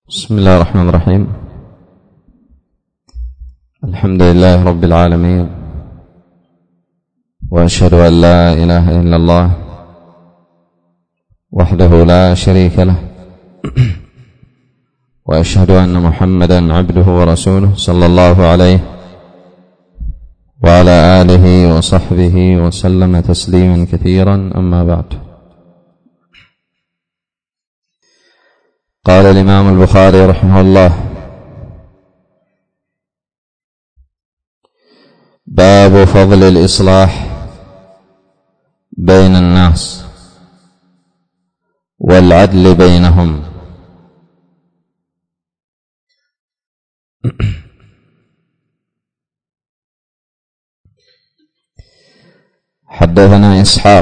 بسم الله الرحمن الرحيم. الحمد لله رب العالمين، وأشهد أن لا إله إلا الله وحده لا شريك له، وأشهد أن محمدا عبده ورسوله صلى الله عليه وعلى آله وصحبه وسلم تسليما كثيرا. أما بعد، قال الإمام البخاري رحمه الله: باب فضل الإصلاح بين الناس والعدل بينهم. حدثنا إسحاق،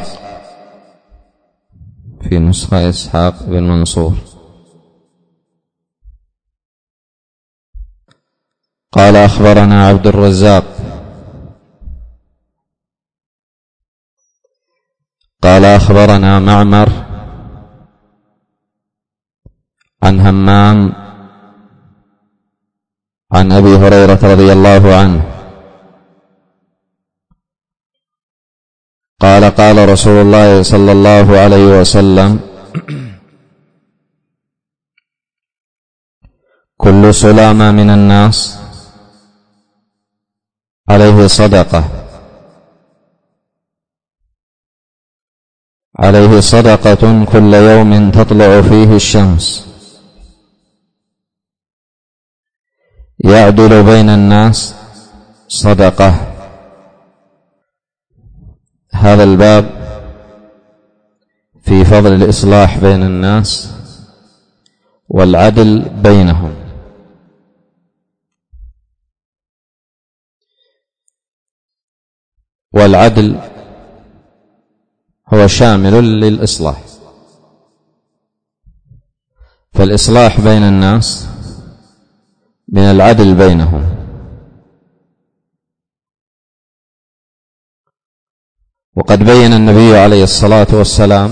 في نسخة إسحاق بن منصور، قال أخبرنا عبد الرزاق قال أخبرنا معمر عن همام عن أبي هريرة رضي الله عنه قال: قال رسول الله صلى الله عليه وسلم: كل سلامة من الناس عليه صدقة كل يوم تطلع فيه الشمس، يعدل بين الناس صدقة. هذا الباب في فضل الإصلاح بين الناس والعدل بينهم. والعدل هو شامل للإصلاح، فالإصلاح بين الناس من العدل بينهم. وقد بين النبي عليه الصلاة والسلام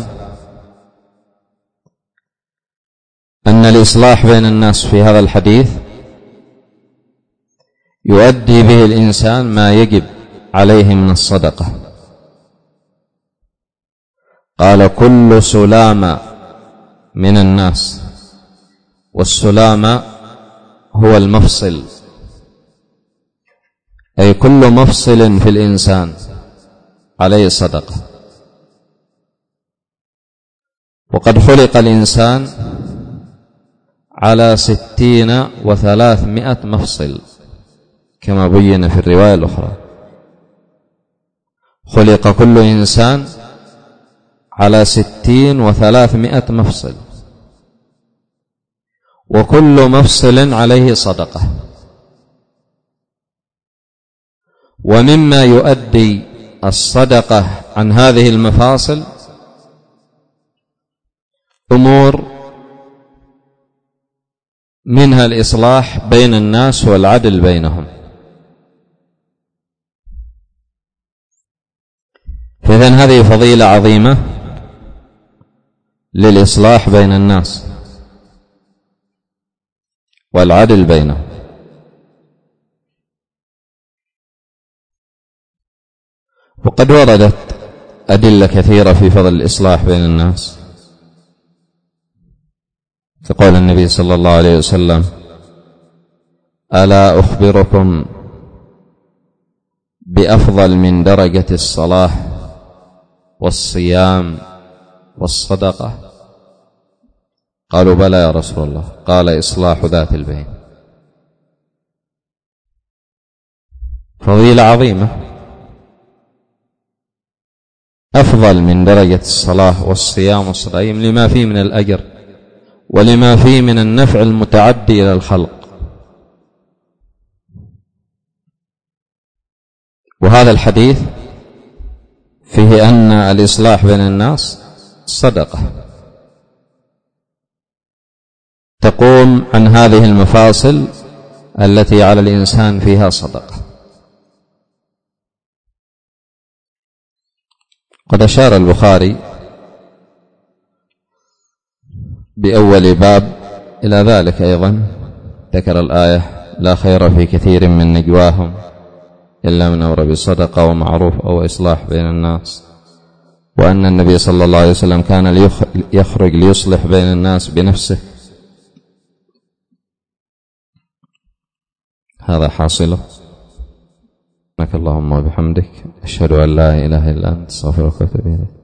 أن الإصلاح بين الناس في هذا الحديث يؤدي به الإنسان ما يجب عليه من الصدقة. قال: كل سلامة من الناس، والسلامة هو المفصل، أي كل مفصل في الإنسان عليه صدقة. وقد خلق الإنسان على 60 و300 مفصل كما بين في الرواية الأخرى. خلق كل إنسان على 60 و300 مفصل، وكل مفصل عليه صدقة. ومما يؤدي الصدقة عن هذه المفاصل أمور منها الإصلاح بين الناس والعدل بينهم. فإذن هذه فضيلة عظيمة للإصلاح بين الناس والعدل بينهم. وقد وردت أدلة كثيرة في فضل الإصلاح بين الناس، كقول النبي صلى الله عليه وسلم: ألا أخبركم بأفضل من درجة الصلاة والصيام والصدقة؟ قالوا: بلى يا رسول الله. قال: إصلاح ذات البين. فضيلة عظيمة، أفضل من درجة الصلاة والصيام والصدقة، لما فيه من الأجر ولما فيه من النفع المتعدي إلى الخلق. وهذا الحديث فيه أن الإصلاح بين الناس صدقة تقوم عن هذه المفاصل التي على الإنسان فيها صدقة. قد أشار البخاري بأول باب إلى ذلك أيضا ذكر الآية: لا خير في كثير من نجواهم إلا من أمر بصدقة ومعروف أو إصلاح بين الناس، وأن النبي صلى الله عليه وسلم كان يخرج ليصلح بين الناس بنفسه. هذا حاصله. سبحانك اللهم وبحمدك، أشهد أن لا إله إلا أنت، أستغفرك وأتوب إليك.